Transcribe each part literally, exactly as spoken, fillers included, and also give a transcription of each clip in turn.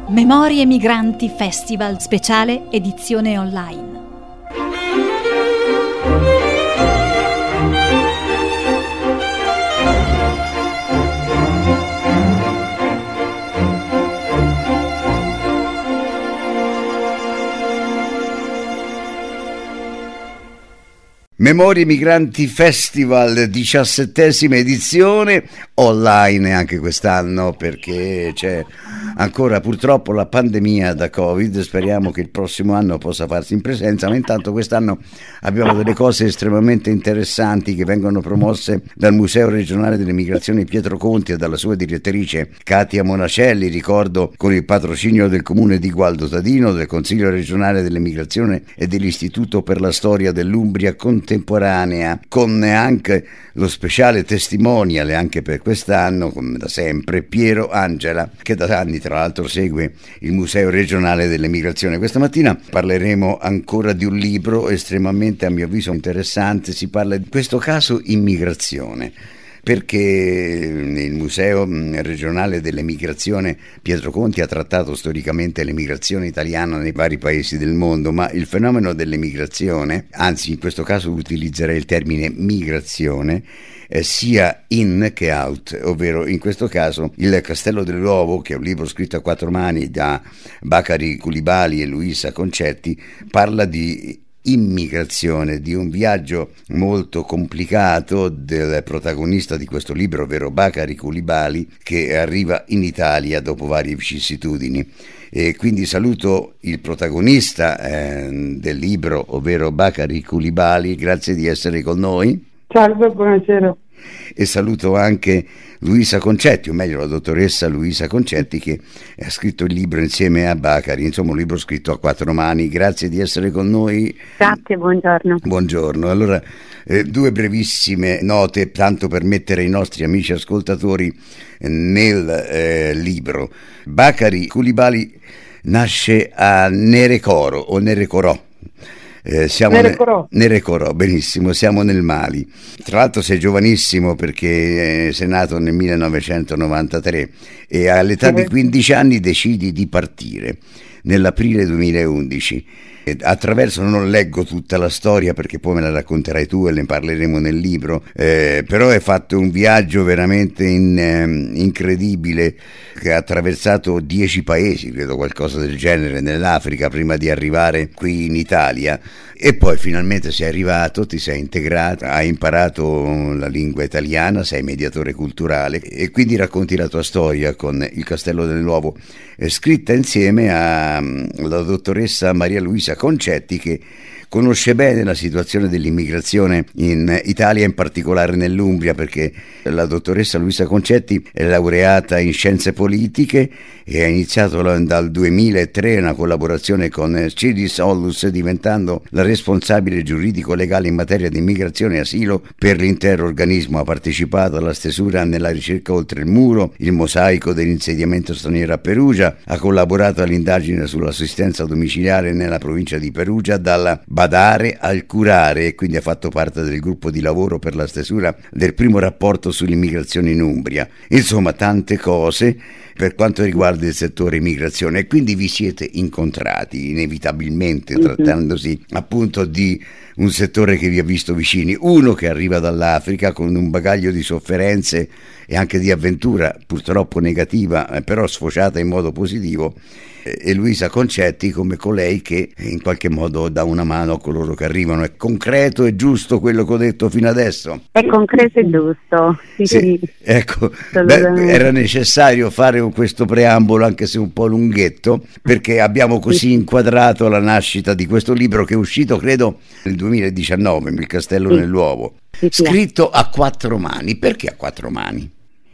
Memorie Migranti Festival speciale edizione online. Memorie Migranti Festival, diciassettesima edizione, online anche quest'anno perché c'è ancora purtroppo la pandemia da Covid. Speriamo che il prossimo anno possa farsi in presenza, ma intanto quest'anno abbiamo delle cose estremamente interessanti che vengono promosse dal Museo Regionale delle Migrazioni Pietro Conti e dalla sua direttrice Katia Monacelli, ricordo con il patrocinio del Comune di Gualdo Tadino, del Consiglio Regionale delle Migrazioni e dell'Istituto per la Storia dell'Umbria Contemporanea, con anche lo speciale testimonial anche per quest'anno, come da sempre, Piero Angela, che da anni tra l'altro segue il Museo Regionale delle Migrazioni. Questa mattina parleremo ancora di un libro estremamente, a mio avviso, interessante. Si parla di questo caso immigrazione, perché il Museo Regionale dell'Emigrazione Pietro Conti ha trattato storicamente l'emigrazione italiana nei vari paesi del mondo, ma il fenomeno dell'emigrazione, anzi in questo caso utilizzerei il termine migrazione, eh, sia in che out, ovvero in questo caso Il Castello dell'Uovo, che è un libro scritto a quattro mani da Bacari Coulibaly e Luisa Concetti, parla di immigrazione, di un viaggio molto complicato del protagonista di questo libro, ovvero Bacari Coulibaly, che arriva in Italia dopo varie vicissitudini. E quindi saluto il protagonista eh, del libro, ovvero Bacari Coulibaly, grazie di essere con noi. Salve, buonasera. E saluto anche Luisa Concetti, o meglio la dottoressa Luisa Concetti, che ha scritto il libro insieme a Bacari, insomma un libro scritto a quattro mani. Grazie di essere con noi. Grazie, buongiorno. Buongiorno. Allora, eh, due brevissime note, tanto per mettere i nostri amici ascoltatori nel eh, libro. Bacari Coulibaly nasce a Nerecoro o Nerecorò. Eh, siamo Nerecorò. Ne- Nerecorò, benissimo, siamo nel Mali. Tra l'altro sei giovanissimo perché eh, sei nato nel millenovecentonovantatré e all'età di quindici anni decidi di partire nell'aprile duemilaundici. E attraverso, non leggo tutta la storia perché poi me la racconterai tu e ne parleremo nel libro, eh, però hai fatto un viaggio veramente in, eh, incredibile, che ha attraversato dieci paesi, credo qualcosa del genere, nell'Africa prima di arrivare qui in Italia, e poi finalmente sei arrivato, ti sei integrato, hai imparato la lingua italiana, sei mediatore culturale e quindi racconti la tua storia con Il Castello dell'Uovo, eh, scritta insieme alla dottoressa Maria Luisa Concetti, che conosce bene la situazione dell'immigrazione in Italia, in particolare nell'Umbria, perché la dottoressa Luisa Concetti è laureata in scienze politiche e ha iniziato dal duemilatré una collaborazione con Cidis Ollus, diventando la responsabile giuridico-legale in materia di immigrazione e asilo per l'intero organismo. Ha partecipato alla stesura nella ricerca Oltre il Muro, il mosaico dell'insediamento straniero a Perugia, ha collaborato all'indagine sull'assistenza domiciliare nella provincia di Perugia, dalla badare al curare, e quindi ha fatto parte del gruppo di lavoro per la stesura del primo rapporto sull'immigrazione in Umbria. Insomma, tante cose per quanto riguarda il settore immigrazione, e quindi vi siete incontrati inevitabilmente, mm-hmm. trattandosi appunto di un settore che vi ha visto vicini, uno che arriva dall'Africa con un bagaglio di sofferenze e anche di avventura purtroppo negativa, eh, però sfociata in modo positivo, e Luisa Concetti come colei che in qualche modo dà una mano a coloro che arrivano. È concreto e giusto quello che ho detto fino adesso? È concreto e giusto, sì, sì, sì. Ecco, beh, era necessario fare questo preambolo, anche se un po' lunghetto, perché abbiamo così inquadrato la nascita di questo libro, che è uscito credo nel duemiladiciannove, Il Castello sì. nell'Uovo, sì, sì. scritto a quattro mani. Perché a quattro mani?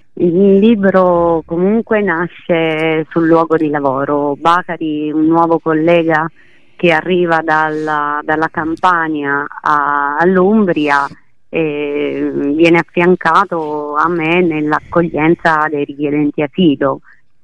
Il libro comunque nasce sul luogo di lavoro. Bacari, un nuovo collega che arriva dalla, dalla Campania a, all'Umbria, e viene affiancato a me nell'accoglienza dei richiedenti asilo.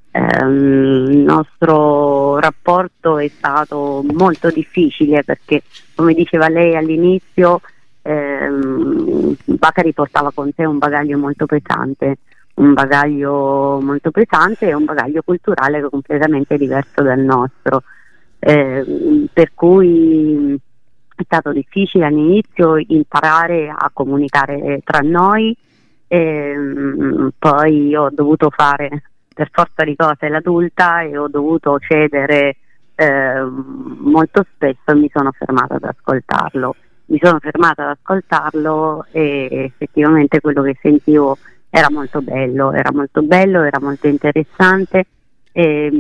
Ehm, il nostro rapporto è stato molto difficile perché, come diceva lei all'inizio, ehm, Bacari portava con sé un bagaglio molto pesante, un bagaglio molto pesante e un bagaglio culturale completamente diverso dal nostro, eh, per cui è stato difficile all'inizio imparare a comunicare tra noi, e poi ho dovuto fare per forza di cose l'adulta e ho dovuto cedere eh, molto spesso. Mi sono fermata ad ascoltarlo mi sono fermata ad ascoltarlo e effettivamente quello che sentivo era molto bello, era molto bello, era molto interessante, e,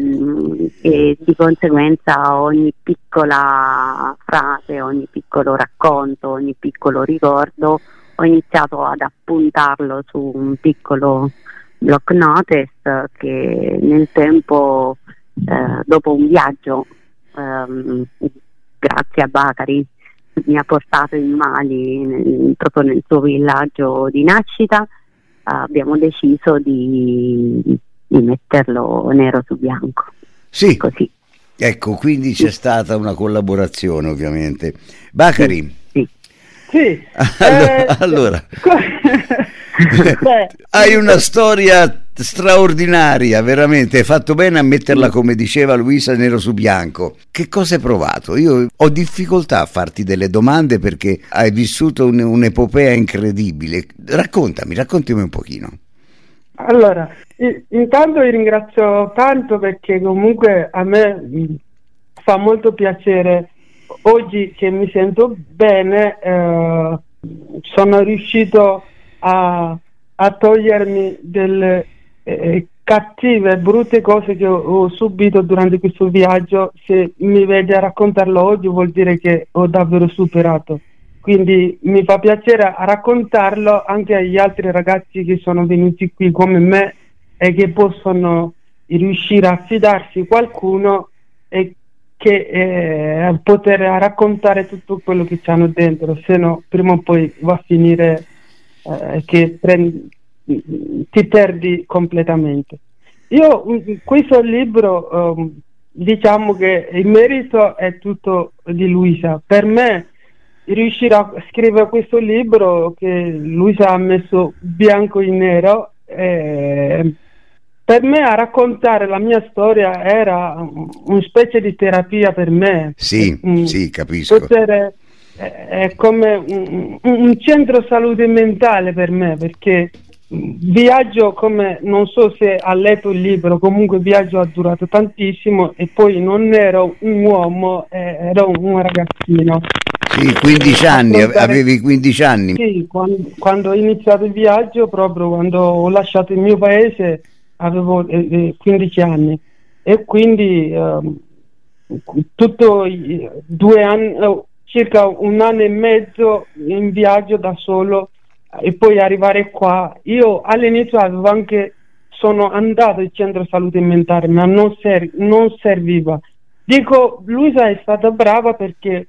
e di conseguenza ogni piccola frase, ogni piccolo racconto, ogni piccolo ricordo ho iniziato ad appuntarlo su un piccolo block notice che nel tempo, eh, dopo un viaggio, ehm, grazie a Bakari, mi ha portato in Mali, nel, proprio nel suo villaggio di nascita. Uh, abbiamo deciso di, di metterlo nero su bianco. Sì, così. Ecco, quindi c'è stata una collaborazione, ovviamente. Bakari. Sì. Sì. Allora, eh, allora. Hai una storia straordinaria, veramente. Hai fatto bene a metterla, come diceva Luisa, nero su bianco. Che cosa hai provato? Io ho difficoltà a farti delle domande perché hai vissuto un, un'epopea incredibile. Raccontami, raccontami un pochino. Allora, intanto vi ringrazio tanto perché comunque a me fa molto piacere. Oggi che mi sento bene, eh, sono riuscito a, a togliermi delle eh, cattive, brutte cose che ho, ho subito durante questo viaggio. Se mi vedi a raccontarlo oggi vuol dire che ho davvero superato. Quindi mi fa piacere a raccontarlo anche agli altri ragazzi che sono venuti qui come me e che possono riuscire a fidarsi di qualcuno e che eh, poter raccontare tutto quello che c'hanno dentro, se no prima o poi va a finire eh, che prendi, ti perdi completamente. Io questo libro um, diciamo che il merito è tutto di Luisa. Per me riuscire a scrivere questo libro che Luisa ha messo bianco in nero, eh, per me a raccontare la mia storia era una specie di terapia per me. Sì, mm, sì, capisco. Poter, è, è come un, un centro salute mentale per me, perché viaggio, come non so se ha letto il libro, comunque viaggio ha durato tantissimo e poi non ero un uomo, eh, ero un ragazzino. Sì, quindici anni, avevi quindici anni. Sì, quando, quando ho iniziato il viaggio, proprio quando ho lasciato il mio paese, avevo eh, quindici anni e quindi eh, tutto i due anni, eh, circa un anno e mezzo in viaggio da solo e poi arrivare qua. Io all'inizio avevo anche, sono andato al centro salute mentale, ma non, ser- non serviva. Dico, Luisa è stata brava perché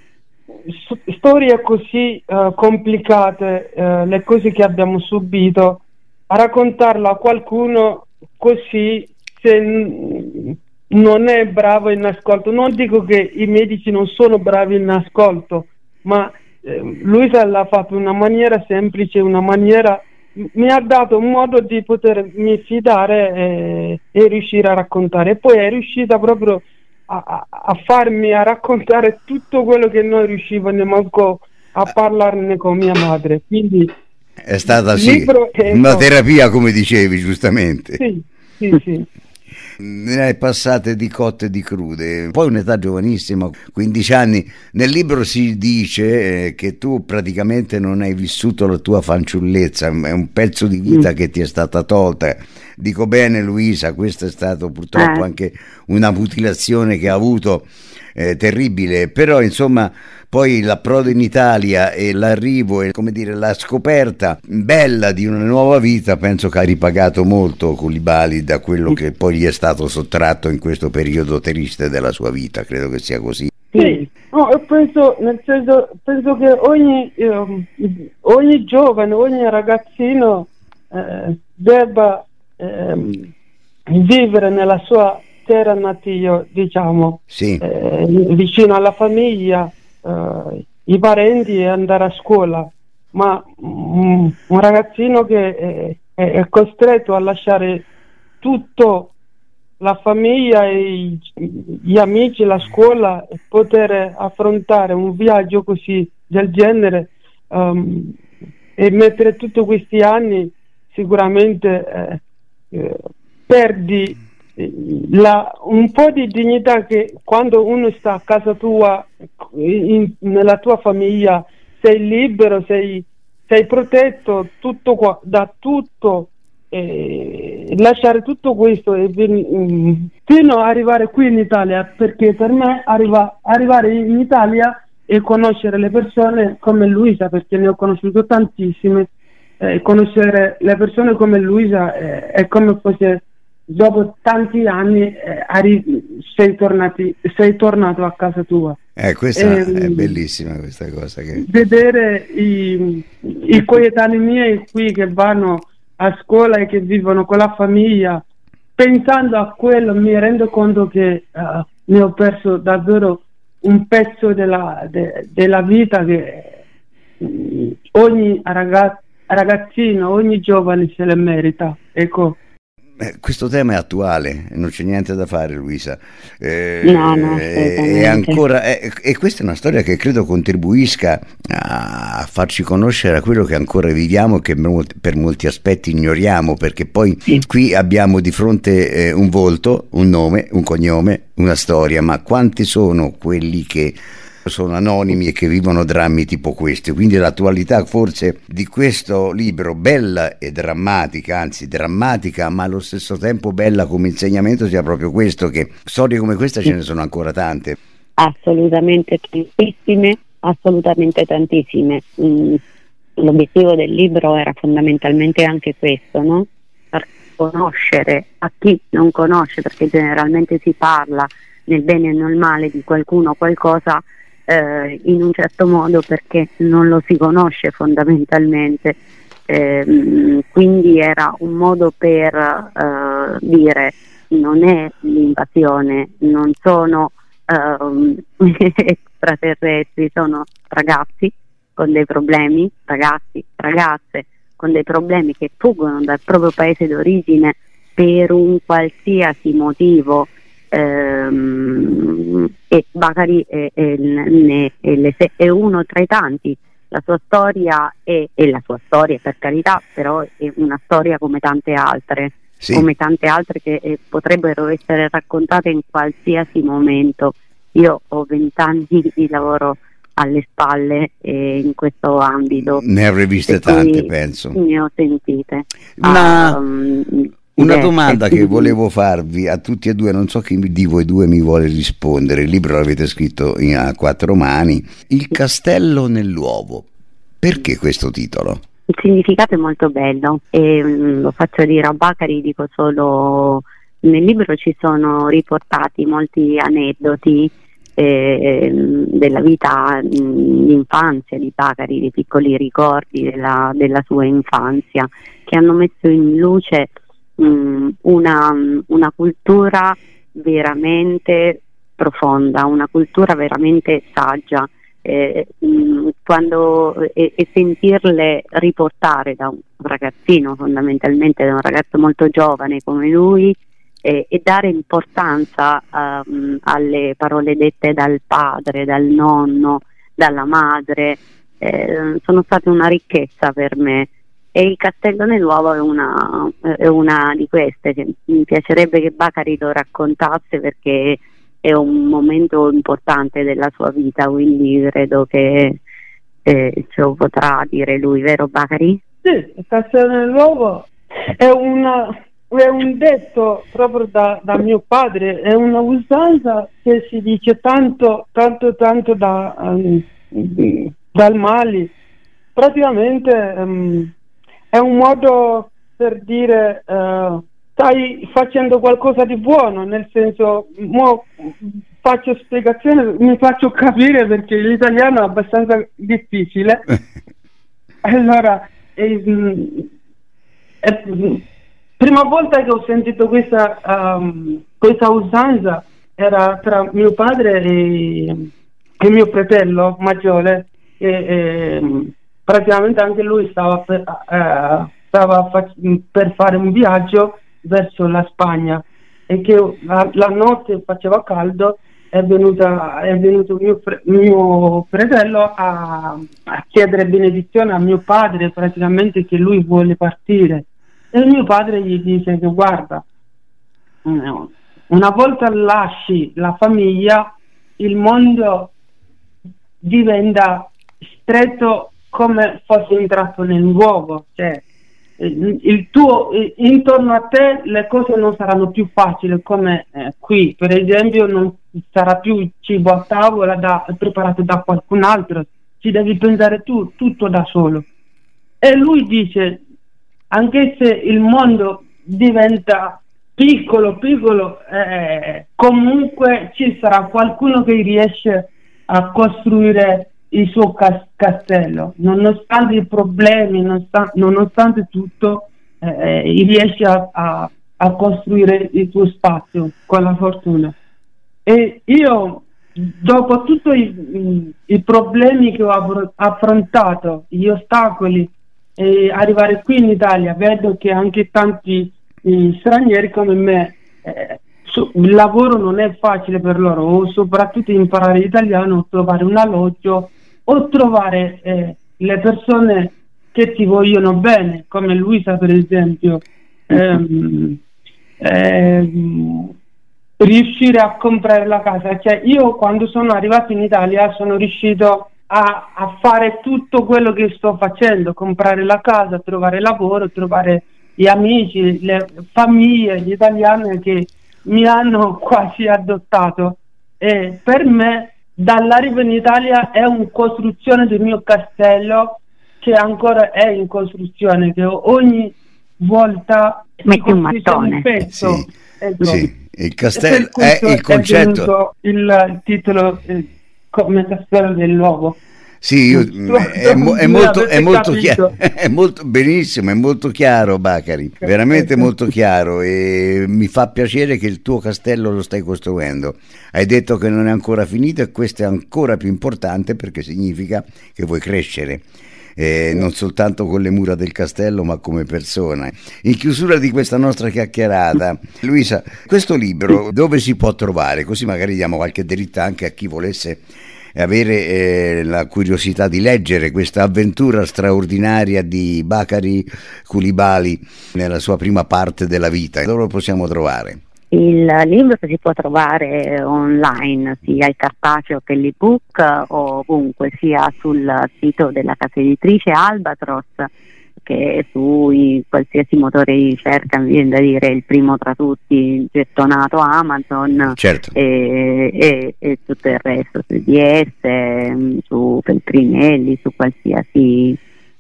storie così uh, complicate, uh, le cose che abbiamo subito, a raccontarlo a qualcuno così, se n- non è bravo in ascolto. Non dico che i medici non sono bravi in ascolto, ma eh, Luisa l'ha fatto in una maniera semplice, una maniera, mi ha dato un modo di potermi fidare e, e riuscire a raccontare. E poi è riuscita proprio A, a farmi a raccontare tutto quello che non riuscivo nemmeno a parlarne con mia madre. Quindi è stata sì una terapia, come dicevi giustamente. Sì, sì, sì. Ne hai passate di cotte e di crude, poi un'età giovanissima, quindici anni. Nel libro si dice eh, che tu praticamente non hai vissuto la tua fanciullezza, è un pezzo di vita mm. che ti è stata tolta. Dico bene, Luisa, questo è stato purtroppo eh. anche una mutilazione che ha avuto, eh, terribile, però insomma poi l'approdo in Italia e l'arrivo e, come dire, la scoperta bella di una nuova vita, penso che ha ripagato molto Coulibaly da quello che poi gli è stato sottratto in questo periodo triste della sua vita. Credo che sia così. Sì, no, penso, nel senso, penso che ogni, eh, ogni giovane, ogni ragazzino eh, debba eh, vivere nella sua terra natia, diciamo, sì. eh, vicino alla famiglia, eh, i parenti e andare a scuola. Ma mm, un ragazzino che eh, è, è costretto a lasciare tutto, la famiglia, i, gli amici, la scuola, e poter affrontare un viaggio così del genere, um, e mettere tutti questi anni, sicuramente eh, eh, perdi la, un po' di dignità che quando uno sta a casa tua, in, nella tua famiglia, sei libero, sei, sei protetto tutto qua, da tutto, e lasciare tutto questo e ven- fino ad arrivare qui in Italia, perché per me arriva, arrivare in Italia e conoscere le persone come Luisa, perché ne ho conosciuto tantissime, eh, conoscere le persone come Luisa eh, è come fosse dopo tanti anni eh, arri- sei, tornati, sei tornato a casa tua. Eh, questa e, è bellissima questa cosa. Che... Vedere i, i coetanei miei qui che vanno a scuola e che vivono con la famiglia, pensando a quello mi rendo conto che uh, ne ho perso davvero un pezzo della, de, della vita che um, ogni ragaz- ragazzino, ogni giovane se le merita, ecco. Eh, questo tema è attuale, non c'è niente da fare, Luisa. Eh, no, no, è ancora, è, e questa è una storia che credo contribuisca a farci conoscere a quello che ancora viviamo, che per molti aspetti ignoriamo, perché poi sì. Qui abbiamo di fronte eh, un volto, un nome, un cognome, una storia, ma quanti sono quelli che sono anonimi e che vivono drammi tipo questi? Quindi l'attualità forse di questo libro, bella e drammatica, anzi drammatica ma allo stesso tempo bella come insegnamento, sia proprio questo, che storie come questa ce ne sono ancora tante. Assolutamente tantissime, assolutamente tantissime. Mm, l'obiettivo del libro era fondamentalmente anche questo, no? Per conoscere a chi non conosce, perché generalmente si parla nel bene e nel male di qualcuno o qualcosa Eh, in un certo modo perché non lo si conosce fondamentalmente, eh, quindi era un modo per eh, dire non è l'invasione, non sono eh, extraterrestri, sono ragazzi con dei problemi, ragazzi, ragazze con dei problemi che fuggono dal proprio paese d'origine per un qualsiasi motivo. Ehm, e Bakari è, è, è, è, è uno tra i tanti. La sua storia è, è la sua storia, per carità, però è una storia come tante altre, sì. come tante altre che eh, potrebbero essere raccontate in qualsiasi momento. Io ho vent'anni di lavoro alle spalle eh, in questo ambito. Ne avrei viste tante, penso. Ne ho sentite. Ma... Um, Una domanda che volevo farvi a tutti e due, non so chi di voi due mi vuole rispondere, il libro l'avete scritto in, a quattro mani, Il castello nell'uovo, perché questo titolo? Il significato è molto bello e mh, lo faccio dire a Bakari, dico solo, nel libro ci sono riportati molti aneddoti eh, della vita d'infanzia di Bakari, dei piccoli ricordi della, della sua infanzia, che hanno messo in luce Una, una cultura veramente profonda, una cultura veramente saggia, eh, quando, e, e sentirle riportare da un ragazzino, fondamentalmente da un ragazzo molto giovane come lui, eh, e dare importanza um, alle parole dette dal padre, dal nonno, dalla madre, eh, sono state una ricchezza per me. E il castello nell'uovo è una, è una di queste che mi piacerebbe che Bakari lo raccontasse, perché è un momento importante della sua vita, quindi credo che eh, ce lo potrà dire lui, vero Bakari? Sì, il castello nell'uovo è, una, è un detto proprio da, da mio padre, è una usanza che si dice tanto, tanto, tanto da, um, dal Mali. Praticamente um, è un modo per dire uh, stai facendo qualcosa di buono, nel senso, mo faccio spiegazione, mi faccio capire perché l'italiano è abbastanza difficile. Allora, eh, eh, prima volta che ho sentito questa, um, questa usanza era tra mio padre e, e mio fratello maggiore, e, e praticamente anche lui stava per, uh, stava fac- per fare un viaggio verso la Spagna e che la, la notte faceva caldo. È, venuta, è venuto mio, fre- mio fratello a, a chiedere benedizione a mio padre, praticamente, che lui vuole partire, e mio padre gli dice che guarda, una volta lasci la famiglia il mondo diventa stretto come fosse entrato nel nuovo, cioè il tuo, intorno a te le cose non saranno più facili come eh, qui, per esempio non sarà più cibo a tavola da, preparato da qualcun altro, ci devi pensare tu tutto da solo. E lui dice, anche se il mondo diventa piccolo piccolo eh, comunque ci sarà qualcuno che riesce a costruire il suo cas- castello, nonostante i problemi, nonostante, nonostante tutto, eh, riesce a, a, a costruire il suo spazio con la fortuna. E io, dopo tutti i, i problemi che ho affrontato, gli ostacoli, e arrivare qui in Italia, vedo che anche tanti eh, stranieri come me, eh, su, il lavoro non è facile per loro, o soprattutto imparare italiano, o trovare un alloggio, o trovare eh, le persone che ti vogliono bene, come Luisa per esempio, ehm, ehm, riuscire a comprare la casa. Cioè, io quando sono arrivato in Italia sono riuscito a, a fare tutto quello che sto facendo, comprare la casa, trovare lavoro, trovare gli amici, le famiglie, gli italiani che mi hanno quasi adottato, e per me dall'arrivo in Italia è una costruzione del mio castello che ancora è in costruzione, che ogni volta metti un mattone. Un pezzo. Sì, ecco. sì. Il castello è il concetto, è il, il titolo eh, come castello dell'uovo. Sì, io, è, mo, è, molto, è, molto chiaro, è molto benissimo, è molto chiaro, Bacari, veramente molto chiaro, e mi fa piacere che il tuo castello lo stai costruendo. Hai detto che non è ancora finito, e questo è ancora più importante perché significa che vuoi crescere. Eh, non soltanto con le mura del castello, ma come persona. In chiusura di questa nostra chiacchierata, Luisa, questo libro dove si può trovare? Così magari diamo qualche dritta anche a chi volesse avere eh, la curiosità di leggere questa avventura straordinaria di Bacari Coulibaly nella sua prima parte della vita. Dove lo possiamo trovare? Il libro si può trovare online, sia il cartaceo che l'ebook, o ovunque, sia sul sito della casa editrice Albatros, che su qualsiasi motore di ricerca, mi viene da dire il primo tra tutti, gettonato Amazon, certo. e, e, e tutto il resto, su D S, su Feltrinelli, su qualsiasi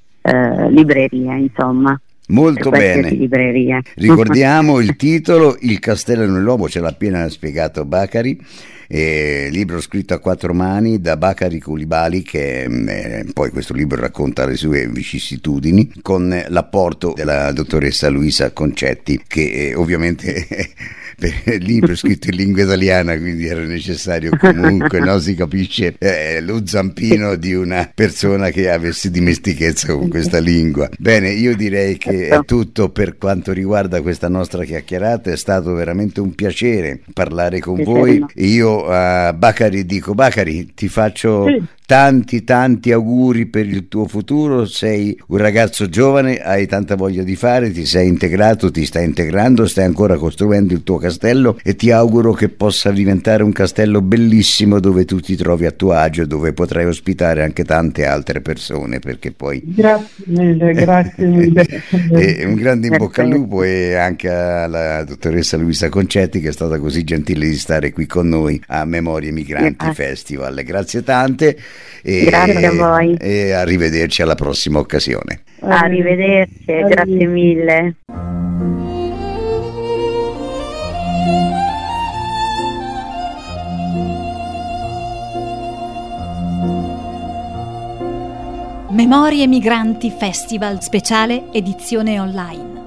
eh, libreria, insomma. Molto bene. Libreria. Ricordiamo il titolo, Il castello nell'uovo, ce l'ha appena spiegato Bacari, eh, libro scritto a quattro mani da Bacari Coulibaly, che eh, poi questo libro racconta le sue vicissitudini, con l'apporto della dottoressa Luisa Concetti, che eh, ovviamente il libro è scritto in lingua italiana, quindi era necessario comunque, no, si capisce, eh, lo zampino di una persona che avesse dimestichezza con questa lingua. Bene, io direi che è tutto per quanto riguarda questa nostra chiacchierata. È stato veramente un piacere parlare con voi. Io a Bacari dico: Bacari, ti faccio sì. tanti tanti auguri per il tuo futuro. Sei un ragazzo giovane, hai tanta voglia di fare, ti sei integrato, ti stai integrando, stai ancora costruendo il tuo castello, e ti auguro che possa diventare un castello bellissimo dove tu ti trovi a tuo agio, dove potrai ospitare anche tante altre persone, perché poi grazie mille, grazie mille. E un grande in bocca al lupo, e anche alla dottoressa Luisa Concetti, che è stata così gentile di stare qui con noi a Memorie Migranti grazie. Festival. Grazie tante e, grazie a voi, e arrivederci alla prossima occasione. Arrivederci, grazie mille. Memorie Migranti Festival speciale edizione online.